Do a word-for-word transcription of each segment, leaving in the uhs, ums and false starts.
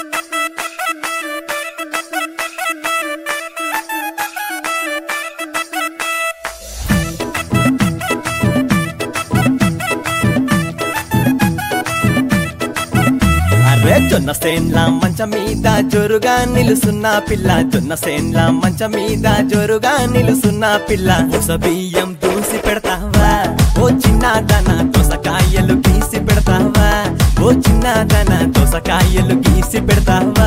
జొన్న సేన్ల మంచం మీద జోరుగా నిలుసున్న పిల్ల జొన్న సేన్ల మంచం మీద జోరుగా నిలుసున్న పిల్ల బియ్యం దూసి పెడతావా ఓ చిన్నదన దోసకాయలు గీసి పెడతావా ఓ చిన్నదన దోసకాయలు గీసి పెడతావా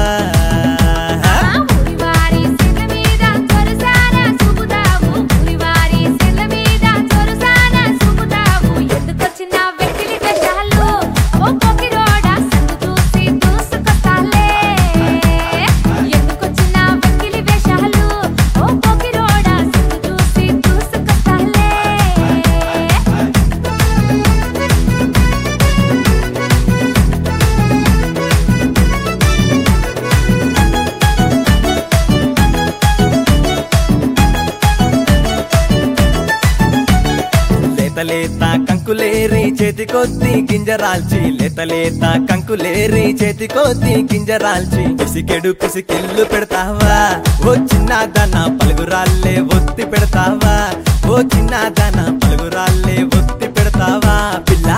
లేత కంకులేరి చేతి కొద్ది గింజరాల్చి లేతలేత కంకులేరి చేతి కొద్ది గింజరాల్చి పిసికెడు పిసికెళ్ళు పెడతావా ఓ చిన్నదన పలుగురాళ్ళే ఒత్తి పెడతావా ఓ చిన్నదన పలుగురాళ్ళే ఒత్తి పెడతావా పిల్ల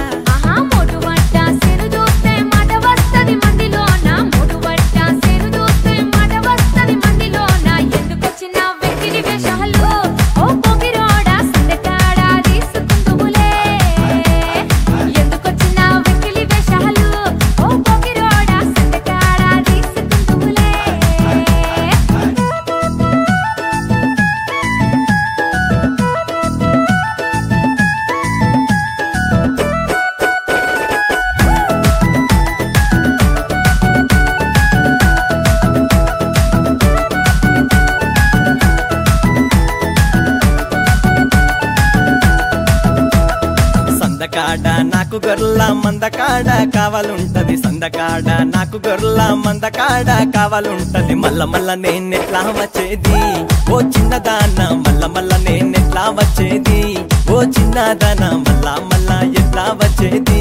సందకాడ నాకు గొర్ల మందకాడ కావాలుంటది సందకాడ నాకు గొర్ల మందకాడ కావాలుంటది మల్ల మల్ల నేనెట్లా వచ్చేది ఓ చిన్నదాన మల్ల మల్ల నేనెట్లా వచ్చేది ఓ చిన్నదాన మల్ల మల్ల ఎట్లా వచ్చేది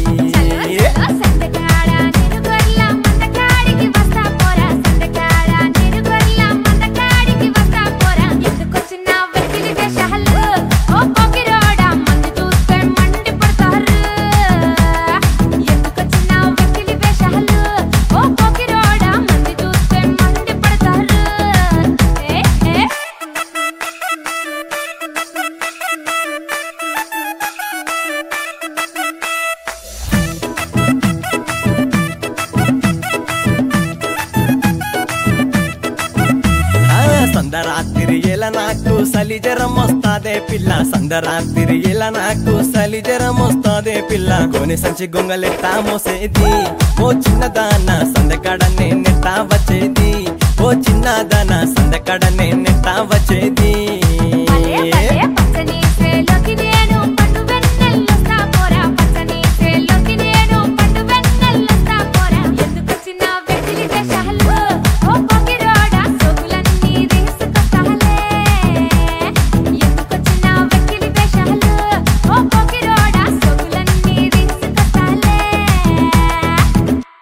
సందరాత్రి ఎలా నాకు సలి జ్వరం వస్తాదే పిల్ల సందరాత్రి ఎలా నాకు సలి జ్వరం వస్తాదే పిల్ల కోని సంచి గొంగలెట్టా మోసేది ఓ చిన్నదాన సందకాడ నేనెట్టా వచ్చేది ఓ చిన్నదాన సందకాడ నేనెట్టా వచ్చేది